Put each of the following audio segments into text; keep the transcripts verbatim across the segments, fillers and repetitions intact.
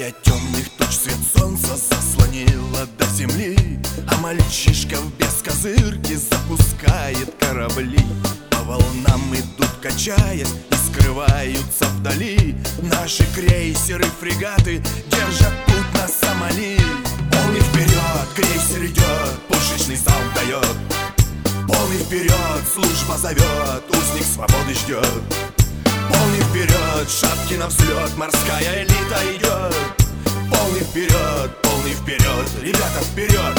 Края темных туч свет солнца заслонило до земли, а мальчишка в бескозырке запускает корабли. По волнам идут, качаясь, и скрываются вдали наши крейсеры, фрегаты держат путь на Сомали. Полный вперед, крейсер идет, пушечный залп дает. Полный вперед, служба зовет, узник свободы ждет. Полный вперед, шапки на взлет, морская элита идет. Полный вперед, полный вперед, ребята вперед.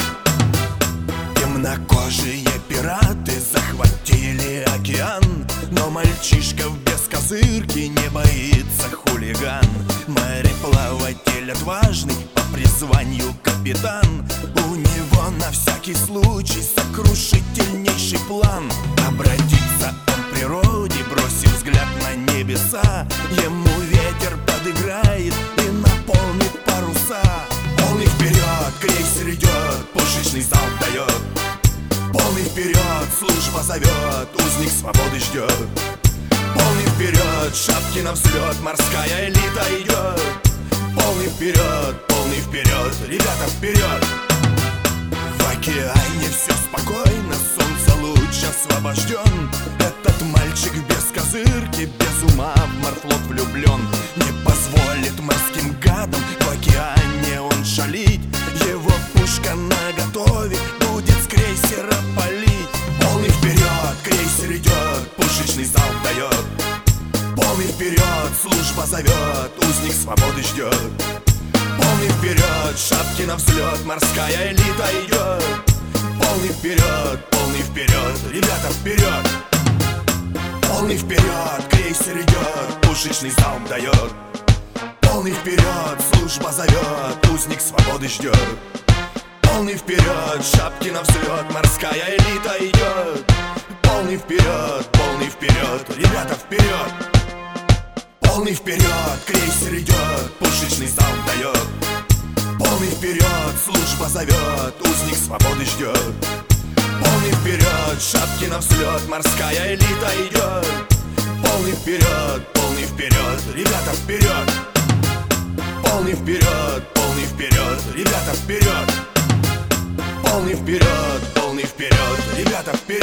Темнокожие пираты захватили океан, но мальчишка в бескозырке не боится хулиган. Мореплаватель отважный, по призванию капитан. У него на всякий случай сокрушительнейший план. Обратиться он к природе, бросив взгляд на небеса. Ему ветер подыграет и наполнит паруса. Полный вперед, крейсер идет, пушечный залп дает. Полный вперед, служба зовет, узник свободы ждет. Полный вперед, шапки на взлет, морская элита идет. Полный вперед, полный вперед, ребята вперед. В океане все спокойно, солнце луч освобожден. Этот мальчик без козырки, без ума в морфлот влюблен. Не позволит морским гадам в океане он шалить. Его пушка наготове будет с крейсера палить. Полный вперед, крейсер идет, пушечный залп дает. Полный вперед, служба зовет, узник свободы ждет. Полный вперед, шапки на взлет, морская элита идет. Полный вперед, полный вперед, ребята вперед. Полный вперед, крейсер идет, пушечный залп дает. Полный вперед, служба зовет, узник свободы ждет. Полный вперед, шапки на взлет, морская элита идет. Полный вперед, полный вперед, ребята вперед. Полный вперед, крейсер идет, пушечный залп дает. Полный вперед, служба зовет, узник свободы ждет. Полный вперед, шапки на взлет, морская элита идет. Полный вперед, полный вперед, ребята вперед. Полный вперед, полный вперед, ребята вперед. Полный вперед, полный вперед, ребята вперед.